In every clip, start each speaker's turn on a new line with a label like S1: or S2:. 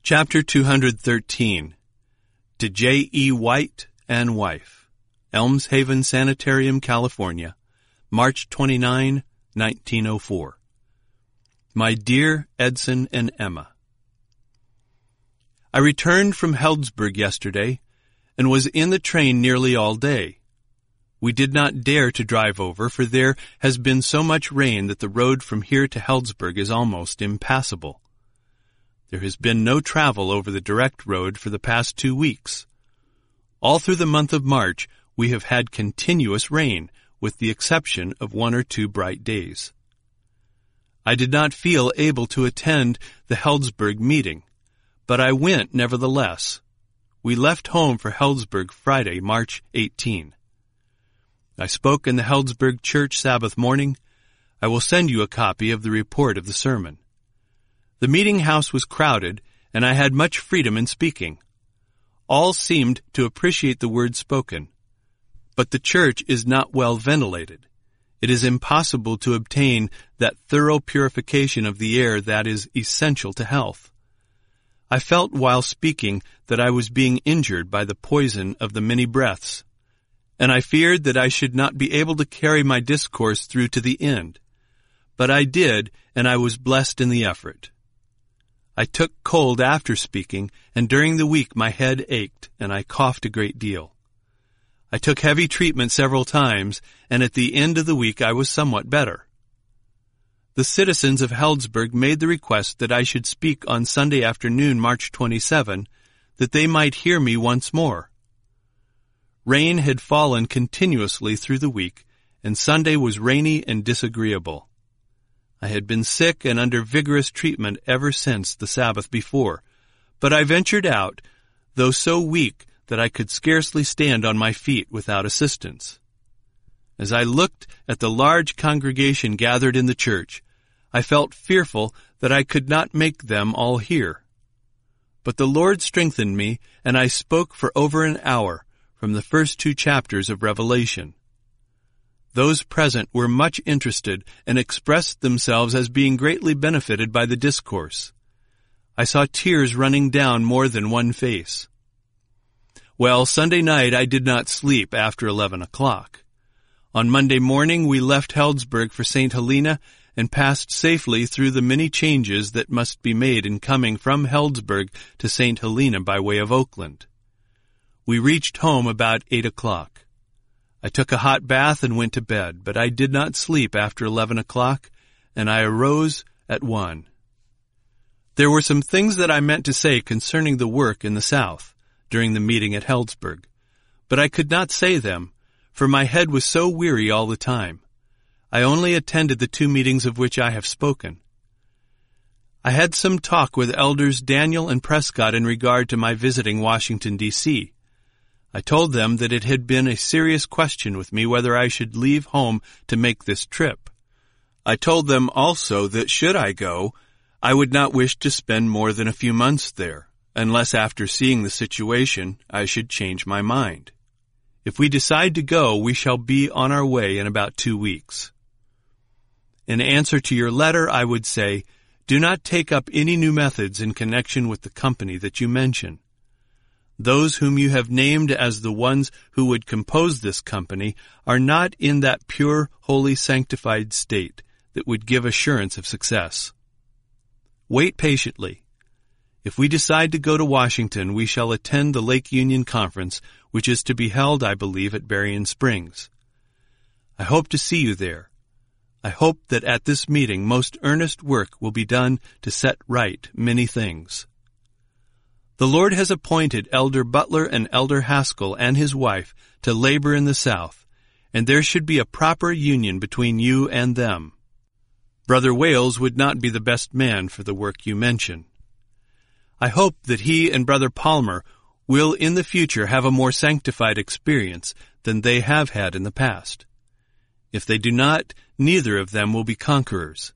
S1: Chapter 213. To J. E. White and Wife, Elms Haven Sanitarium, California, March 29, 1904. My dear Edson and Emma, I returned from Healdsburg yesterday and was in the train nearly all day. We did not dare to drive over, for there has been so much rain that the road from here to Healdsburg is almost impassable. There has been no travel over the direct road for the past 2 weeks. All through the month of March, we have had continuous rain, with the exception of 1 or 2 bright days. I did not feel able to attend the Healdsburg meeting, but I went nevertheless. We left home for Healdsburg Friday, March 18. I spoke in the Healdsburg church Sabbath morning. I will send you a copy of the report of the sermon. The meeting house was crowded, and I had much freedom in speaking. All seemed to appreciate the words spoken. But the church is not well ventilated. It is impossible to obtain that thorough purification of the air that is essential to health. I felt while speaking that I was being injured by the poison of the many breaths, and I feared that I should not be able to carry my discourse through to the end. But I did, and I was blessed in the effort. I took cold after speaking, and during the week my head ached, and I coughed a great deal. I took heavy treatment several times, and at the end of the week I was somewhat better. The citizens of Healdsburg made the request that I should speak on Sunday afternoon, March 27, that they might hear me once more. Rain had fallen continuously through the week, and Sunday was rainy and disagreeable. I had been sick and under vigorous treatment ever since the Sabbath before, but I ventured out, though so weak that I could scarcely stand on my feet without assistance. As I looked at the large congregation gathered in the church, I felt fearful that I could not make them all hear. But the Lord strengthened me, and I spoke for over an hour from the first 2 chapters of Revelation. Those present were much interested and expressed themselves as being greatly benefited by the discourse. I saw tears running down more than one face. Well, Sunday night I did not sleep after 11 o'clock. On Monday morning we left Healdsburg for St. Helena and passed safely through the many changes that must be made in coming from Healdsburg to St. Helena by way of Oakland. We reached home about 8 o'clock. I took a hot bath and went to bed, but I did not sleep after 11 o'clock, and I arose at 1. There were some things that I meant to say concerning the work in the South during the meeting at Healdsburg, but I could not say them, for my head was so weary all the time. I only attended the 2 meetings of which I have spoken. I had some talk with Elders Daniel and Prescott in regard to my visiting Washington, D.C., I told them that it had been a serious question with me whether I should leave home to make this trip. I told them also that should I go, I would not wish to spend more than a few months there, unless after seeing the situation I should change my mind. If we decide to go, we shall be on our way in about 2 weeks. In answer to your letter, I would say, do not take up any new methods in connection with the company that you mention. Those whom you have named as the ones who would compose this company are not in that pure, holy, sanctified state that would give assurance of success. Wait patiently. If we decide to go to Washington, we shall attend the Lake Union Conference, which is to be held, I believe, at Berrien Springs. I hope to see you there. I hope that at this meeting most earnest work will be done to set right many things. The Lord has appointed Elder Butler and Elder Haskell and his wife to labor in the South, and there should be a proper union between you and them. Brother Wales would not be the best man for the work you mention. I hope that he and Brother Palmer will in the future have a more sanctified experience than they have had in the past. If they do not, neither of them will be conquerors.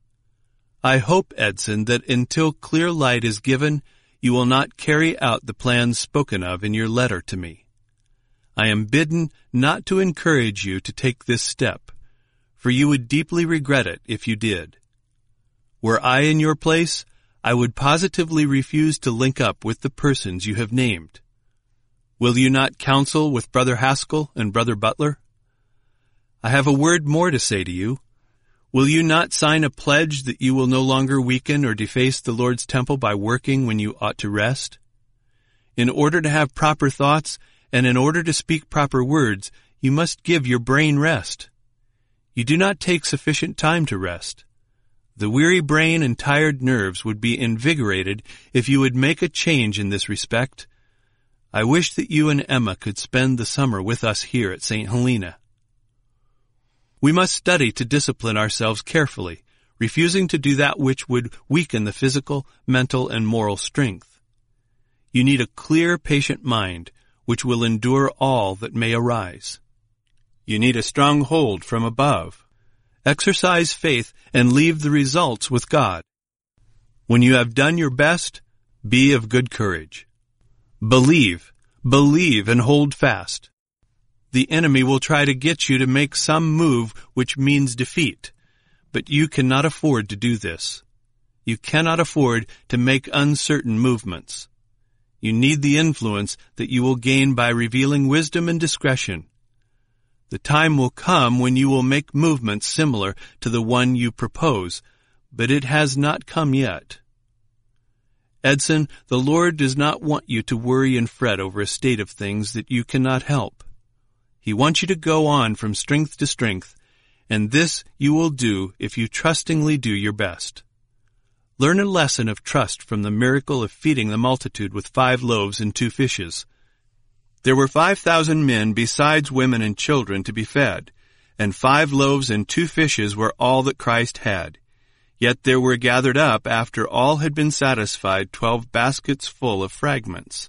S1: I hope, Edson, that until clear light is given, you will not carry out the plans spoken of in your letter to me. I am bidden not to encourage you to take this step, for you would deeply regret it if you did. Were I in your place, I would positively refuse to link up with the persons you have named. Will you not counsel with Brother Haskell and Brother Butler? I have a word more to say to you. Will you not sign a pledge that you will no longer weaken or deface the Lord's temple by working when you ought to rest? In order to have proper thoughts and in order to speak proper words, you must give your brain rest. You do not take sufficient time to rest. The weary brain and tired nerves would be invigorated if you would make a change in this respect. I wish that you and Emma could spend the summer with us here at St. Helena. We must study to discipline ourselves carefully, refusing to do that which would weaken the physical, mental, and moral strength. You need a clear, patient mind, which will endure all that may arise. You need a strong hold from above. Exercise faith and leave the results with God. When you have done your best, be of good courage. Believe and hold fast. The enemy will try to get you to make some move which means defeat, but you cannot afford to do this. You cannot afford to make uncertain movements. You need the influence that you will gain by revealing wisdom and discretion. The time will come when you will make movements similar to the one you propose, but it has not come yet. Edson, the Lord does not want you to worry and fret over a state of things that you cannot help. He wants you to go on from strength to strength, and this you will do if you trustingly do your best. Learn a lesson of trust from the miracle of feeding the multitude with 5 loaves and 2 fishes. There were 5,000 men besides women and children to be fed, and 5 loaves and 2 fishes were all that Christ had. Yet there were gathered up, after all had been satisfied, 12 baskets full of fragments.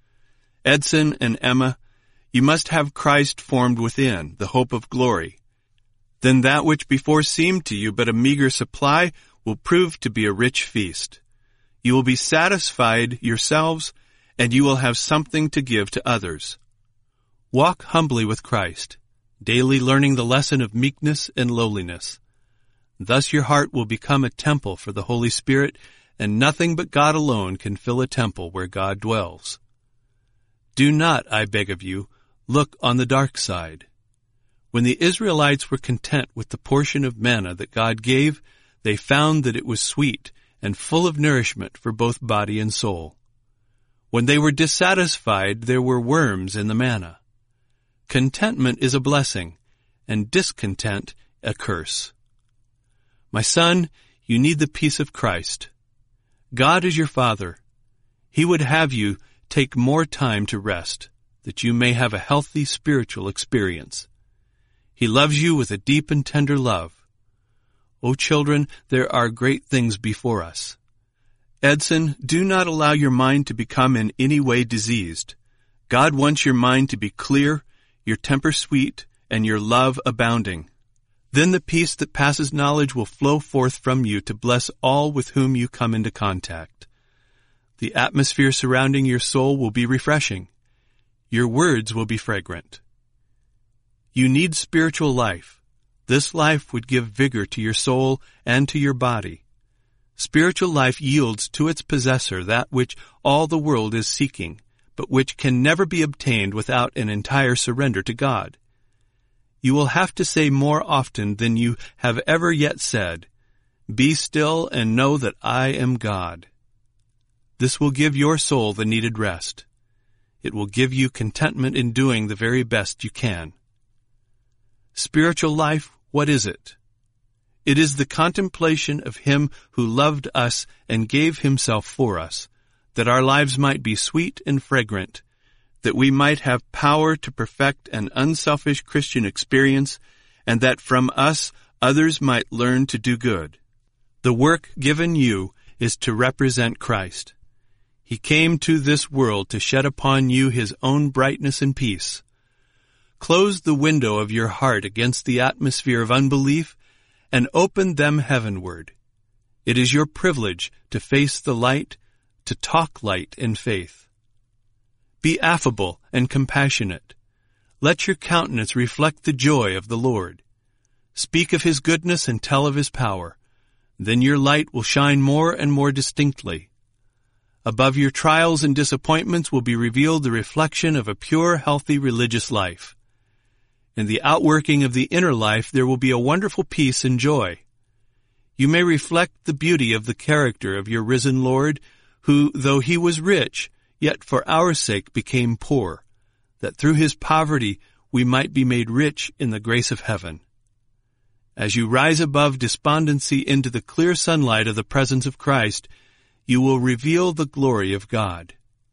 S1: Edson and Emma, you must have Christ formed within, the hope of glory. Then that which before seemed to you but a meager supply will prove to be a rich feast. You will be satisfied yourselves, and you will have something to give to others. Walk humbly with Christ, daily learning the lesson of meekness and lowliness. Thus your heart will become a temple for the Holy Spirit, and nothing but God alone can fill a temple where God dwells. Do not, I beg of you, look on the dark side. When the Israelites were content with the portion of manna that God gave, they found that it was sweet and full of nourishment for both body and soul. When they were dissatisfied, there were worms in the manna. Contentment is a blessing, and discontent a curse. My son, you need the peace of Christ. God is your Father. He would have you take more time to rest, that you may have a healthy spiritual experience. He loves you with a deep and tender love. O children, there are great things before us. Edson, do not allow your mind to become in any way diseased. God wants your mind to be clear, your temper sweet, and your love abounding. Then the peace that passes knowledge will flow forth from you to bless all with whom you come into contact. The atmosphere surrounding your soul will be refreshing. Your words will be fragrant. You need spiritual life. This life would give vigor to your soul and to your body. Spiritual life yields to its possessor that which all the world is seeking, but which can never be obtained without an entire surrender to God. You will have to say more often than you have ever yet said, "Be still and know that I am God." This will give your soul the needed rest. It will give you contentment in doing the very best you can. Spiritual life, what is it? It is the contemplation of Him who loved us and gave Himself for us, that our lives might be sweet and fragrant, that we might have power to perfect an unselfish Christian experience, and that from us others might learn to do good. The work given you is to represent Christ. He came to this world to shed upon you His own brightness and peace. Close the window of your heart against the atmosphere of unbelief and open them heavenward. It is your privilege to face the light, to talk light in faith. Be affable and compassionate. Let your countenance reflect the joy of the Lord. Speak of His goodness and tell of His power. Then your light will shine more and more distinctly. Above your trials and disappointments will be revealed the reflection of a pure, healthy religious life. In the outworking of the inner life there will be a wonderful peace and joy. You may reflect the beauty of the character of your risen Lord, who, though he was rich, yet for our sake became poor, that through his poverty we might be made rich in the grace of heaven. As you rise above despondency into the clear sunlight of the presence of Christ, you will reveal the glory of God.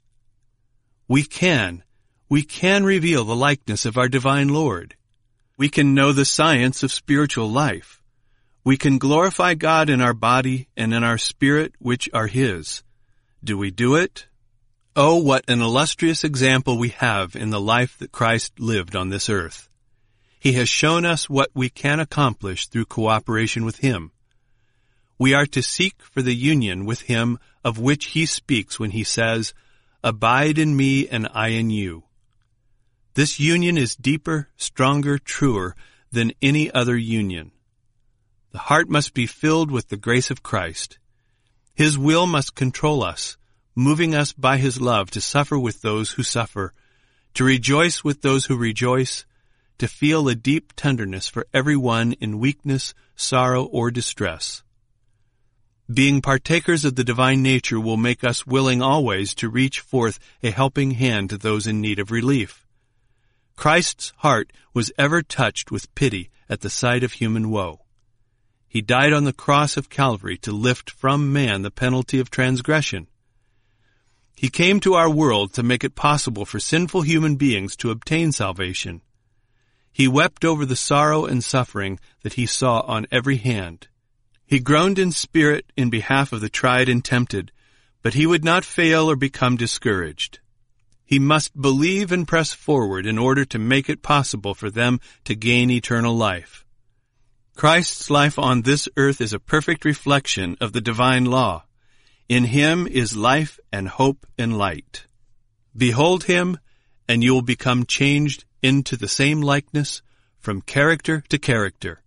S1: We can reveal the likeness of our divine Lord. We can know the science of spiritual life. We can glorify God in our body and in our spirit, which are His. Do we do it? Oh, what an illustrious example we have in the life that Christ lived on this earth. He has shown us what we can accomplish through cooperation with Him. We are to seek for the union with Him of which He speaks when He says, "Abide in me and I in you." This union is deeper, stronger, truer than any other union. The heart must be filled with the grace of Christ. His will must control us, moving us by His love to suffer with those who suffer, to rejoice with those who rejoice, to feel a deep tenderness for everyone in weakness, sorrow, or distress. Being partakers of the divine nature will make us willing always to reach forth a helping hand to those in need of relief. Christ's heart was ever touched with pity at the sight of human woe. He died on the cross of Calvary to lift from man the penalty of transgression. He came to our world to make it possible for sinful human beings to obtain salvation. He wept over the sorrow and suffering that He saw on every hand. He groaned in spirit in behalf of the tried and tempted, but He would not fail or become discouraged. He must believe and press forward in order to make it possible for them to gain eternal life. Christ's life on this earth is a perfect reflection of the divine law. In Him is life and hope and light. Behold Him, and you will become changed into the same likeness from character to character.